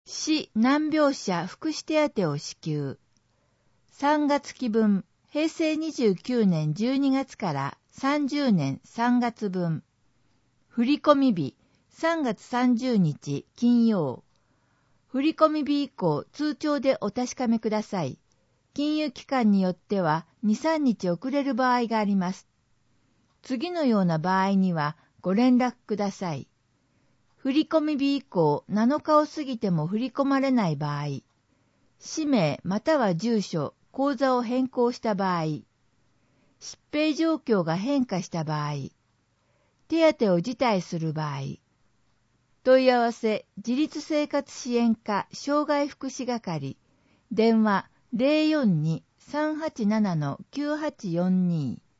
市難病者福祉手当を支給。3月期分、平成29年12月から30年3月分。振込日、3月30日金曜。振込日以降、通帳でお確かめください。金融機関によっては2、3日遅れる場合があります。次のような場合にはご連絡ください。振込日以降7日を過ぎても振り込まれない場合、氏名または住所、口座を変更した場合、疾病状況が変化した場合、手当を辞退する場合、問い合わせ自立生活支援課障害福祉係、電話 042-387-9842